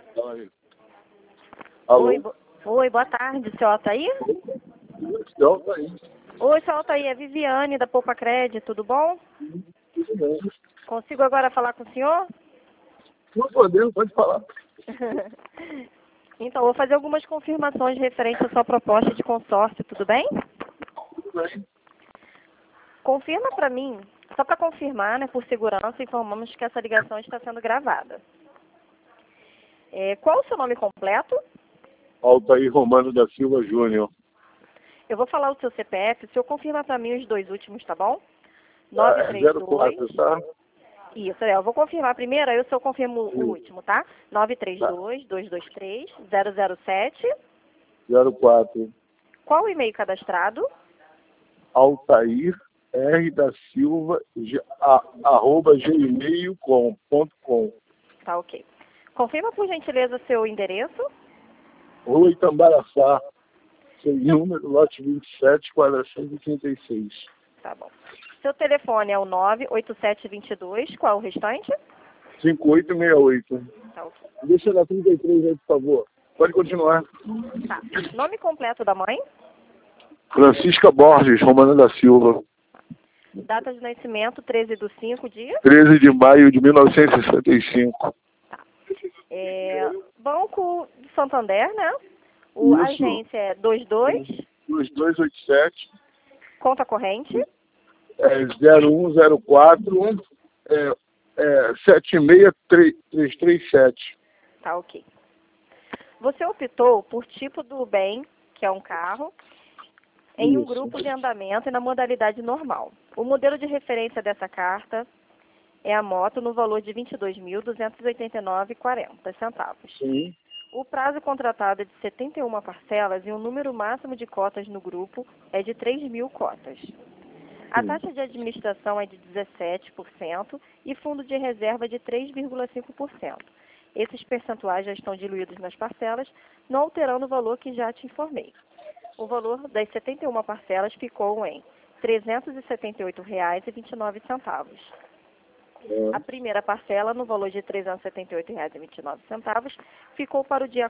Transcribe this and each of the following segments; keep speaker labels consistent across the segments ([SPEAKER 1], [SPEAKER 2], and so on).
[SPEAKER 1] Oi. Alô?
[SPEAKER 2] Oi, boa tarde, seu Altair?
[SPEAKER 1] Então, tá aí.
[SPEAKER 2] Oi, seu Altair, é Viviane da Poupa Crédito, tudo bom?
[SPEAKER 1] Tudo bem.
[SPEAKER 2] Consigo agora falar com o senhor?
[SPEAKER 1] Não podendo, pode falar.
[SPEAKER 2] Então, vou fazer algumas confirmações referentes à sua proposta de consórcio, tudo bem?
[SPEAKER 1] Tudo bem.
[SPEAKER 2] Confirma para mim, só para confirmar, né, por segurança, informamos que essa ligação está sendo gravada. Qual o seu nome completo?
[SPEAKER 1] Altair Romano da Silva Júnior.
[SPEAKER 2] Eu vou falar o seu CPF, o senhor confirma para mim os dois últimos, tá bom?
[SPEAKER 1] 04, tá?
[SPEAKER 2] Isso, eu vou confirmar primeiro, aí o senhor confirma o último, tá? 932-223-007.
[SPEAKER 1] 04.
[SPEAKER 2] Qual o e-mail cadastrado?
[SPEAKER 1] Altair R da Silva arroba gmail.com.
[SPEAKER 2] Tá, ok. Confirma, por gentileza, seu endereço.
[SPEAKER 1] Rua Itambaraçá, seu número, lote 27, quadra 136.
[SPEAKER 2] Tá bom. Seu telefone é o 98722, qual o restante?
[SPEAKER 1] 5868.
[SPEAKER 2] Tá, ok.
[SPEAKER 1] Deixa na 33 aí, por favor. Pode continuar.
[SPEAKER 2] Tá. Nome completo da mãe?
[SPEAKER 1] Francisca Borges, Romano da Silva.
[SPEAKER 2] Data de nascimento, 13/5, dia?
[SPEAKER 1] 13 de maio de 1965.
[SPEAKER 2] Banco de Santander, né?
[SPEAKER 1] Isso.
[SPEAKER 2] Agência é 22.
[SPEAKER 1] 2287.
[SPEAKER 2] Conta corrente?
[SPEAKER 1] 0104 76337.
[SPEAKER 2] Tá, ok. Você optou por tipo do bem, que é um carro, em um
[SPEAKER 1] Isso.
[SPEAKER 2] grupo de andamento e na modalidade normal. O modelo de referência dessa carta é a moto no valor de R$ 22.289,40.
[SPEAKER 1] Sim.
[SPEAKER 2] O prazo contratado é de 71 parcelas e o número máximo de cotas no grupo é de 3.000 cotas. A taxa de administração é de 17% e fundo de reserva de 3,5%. Esses percentuais já estão diluídos nas parcelas, não alterando o valor que já te informei. O valor das 71 parcelas ficou em R$ 378,29. A primeira parcela, no valor de R$ 378,29, ficou para o dia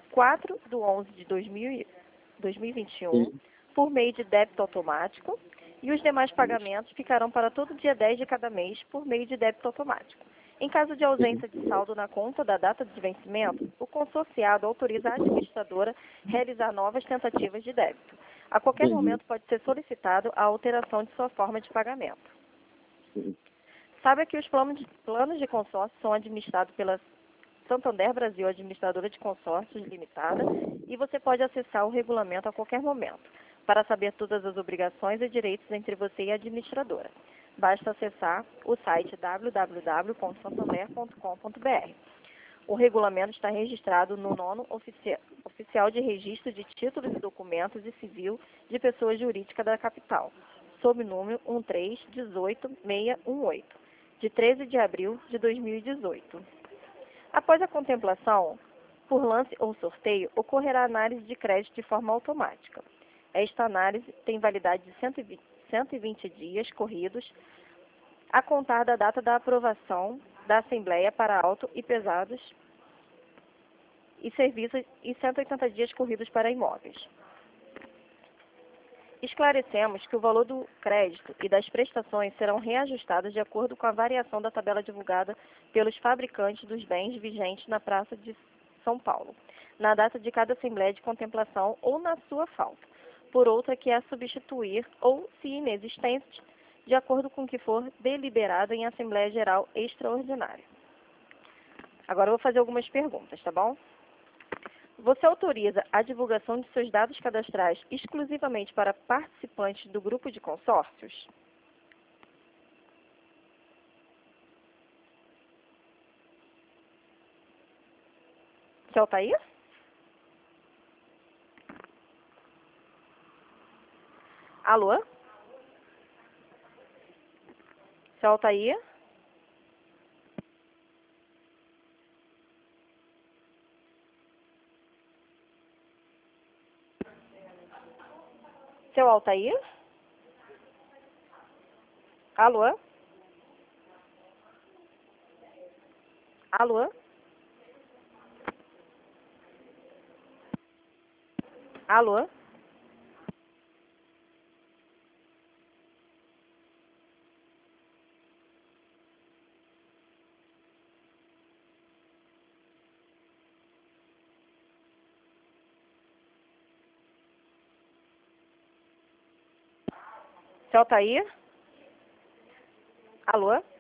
[SPEAKER 2] 4/11/2021, por meio de débito automático, e os demais pagamentos ficarão para todo dia 10 de cada mês, por meio de débito automático. Em caso de ausência de saldo na conta da data de vencimento, o consorciado autoriza a administradora a realizar novas tentativas de débito. A qualquer momento pode ser solicitado a alteração de sua forma de pagamento. Saiba que os planos de consórcio são administrados pela Santander Brasil Administradora de Consórcios Limitada e você pode acessar o regulamento a qualquer momento para saber todas as obrigações e direitos entre você e a administradora. Basta acessar o site www.santander.com.br. O regulamento está registrado no 9º Oficial de Registro de Títulos e Documentos e Civil de Pessoa Jurídica da Capital, sob número 1318618, de 13 de abril de 2018. Após a contemplação, por lance ou sorteio, ocorrerá análise de crédito de forma automática. Esta análise tem validade de 120 dias corridos, a contar da data da aprovação da Assembleia para auto e pesados e serviços e 180 dias corridos para imóveis. Esclarecemos que o valor do crédito e das prestações serão reajustados de acordo com a variação da tabela divulgada pelos fabricantes dos bens vigentes na Praça de São Paulo, na data de cada Assembleia de Contemplação ou na sua falta, por outra que a substituir ou, se inexistente, de acordo com o que for deliberado em Assembleia Geral Extraordinária. Agora eu vou fazer algumas perguntas, tá bom? Você autoriza a divulgação de seus dados cadastrais exclusivamente para participantes do grupo de consórcios? Seu Altair? Alô? Seu Altair? Seu Altair? Alô? Alô? Alô? Seu Altair? Alô?